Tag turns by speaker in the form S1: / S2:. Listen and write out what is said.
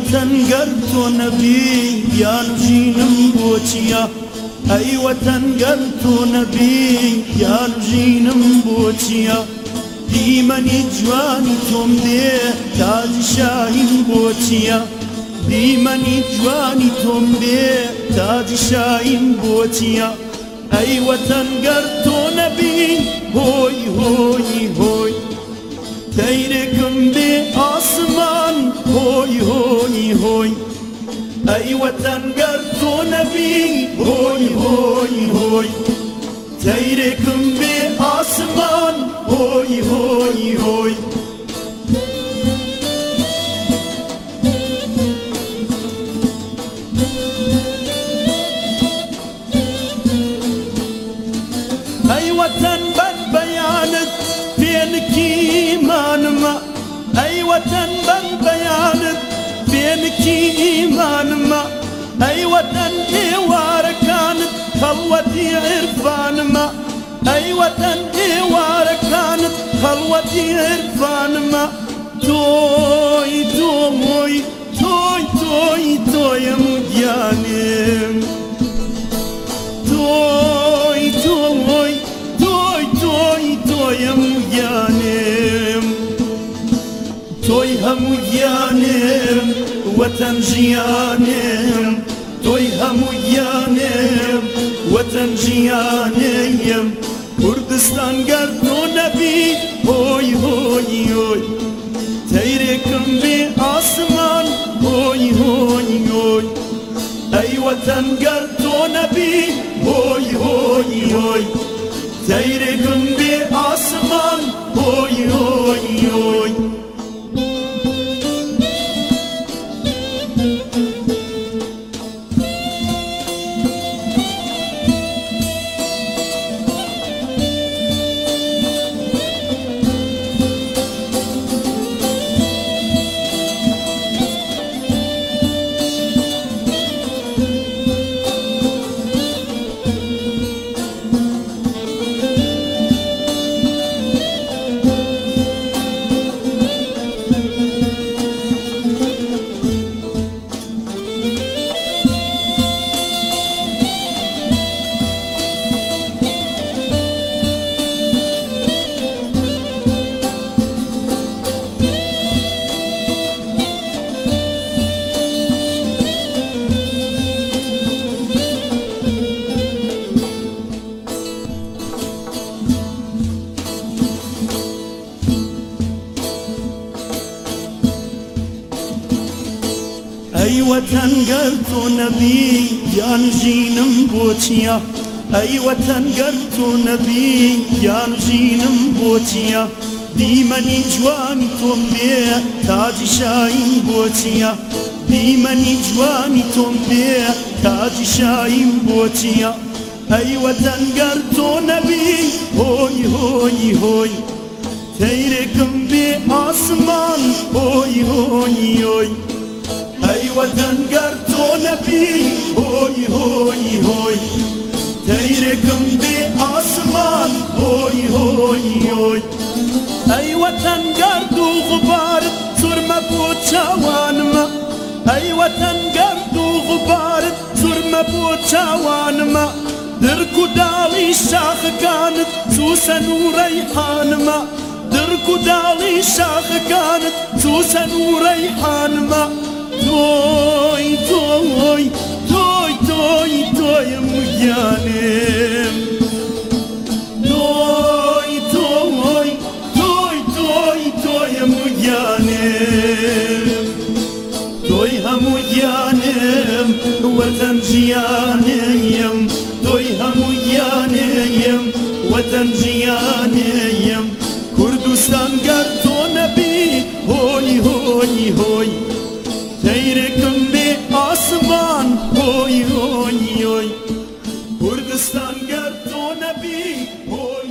S1: وەتەن گەر تۆ نەبی گیان و ژینم بۆ چییە ئەی وەتەن گەر تۆ نەبی گیان و ژینم بۆ چییە دیمەنی جوانی تۆم دێ تاجی شاهین بۆ چییە دیمەنی جوانی تۆم دێ تاجی شاهین بۆ چییە ئەی وەتەن گەر تۆ نەبی هۆی هۆی هۆی تەیرێکم بێ ئاسمان هۆی هۆی هۆی ئەی وەتەن گەر تۆ نەبی هۆی هۆی هۆی تەیرێکم بێ ئاسمان هۆی هۆی هۆی ئەی وەتەن بەد بەیانت پێنکیمانمە ئەی وەتەن بەد بەیانت پێنکیمانمە ئەی وەتەن ئێوارەکانت خەڵوەتی عیرفانمە ئەی وەتەن ئێوارەکانت خەڵوەتی عیرفانمە تۆی تۆی تۆی تۆی تۆیم گیانم تۆی تۆی تۆی تۆی تۆیم گیانم تۆی هەموو گیانم وەتەن ژیانم تۆی هەموو گیانم وەتەن ژیانەیەم کوردستان گەر تۆ نەبی هۆی هۆی هۆی تەیرێکم بێ ئاسمان هۆی هۆی هۆی ئەی وەتەن گەر تۆ نەبی هۆی هۆی هۆی تەیرێکم بێ ئاسمان هۆی هۆی هۆی ئەی وەتەن گەر تۆ نەبی گیان و ژینم بۆ چییە ئەی وەتەن گەر تۆ نەبی گیان و ژینم بۆ چییە دیمەنی جوانی تۆم بێ تاجی شاهین بۆ چییە دیمەنی جوانی تۆم بێ تاجی شاهین بۆ چییە ئەی وەتەن گەر تۆ نەبی هۆی هۆی هۆی تەیرێکم بێ ئاسمان هۆی هۆی هۆی ئەی وەتەن گەر تۆ نەبی هۆی هۆی هۆی تەیرێکم بێ ئاسمان هۆی هۆی هۆی ئەی وەتەن گەرد و غوبارت سورمە بۆ چاوانمە ئەی وەتەن گەرد و غوبارت سورمە بۆ چاوانمە درک و داڵی شاخەکانت سوسەن و ڕەیحانمە درک و داڵی شاخەکانت سوسەن و ڕەیحانمە تۆی تۆی تۆی تۆی تۆیم گیانم تۆی تۆی تۆی تۆی تۆیم گیانم تۆی هەموو گیانم وەتەن ژیانەیەم تۆی هەموو گیانەیەم وەتەن ژیانەیەم کوردستان گەر تۆ نەبی هۆی هۆی هۆی تەیرێکم بێ ئاسمان هۆی هۆی هۆی کوردستان گەر تۆ نەبی هۆی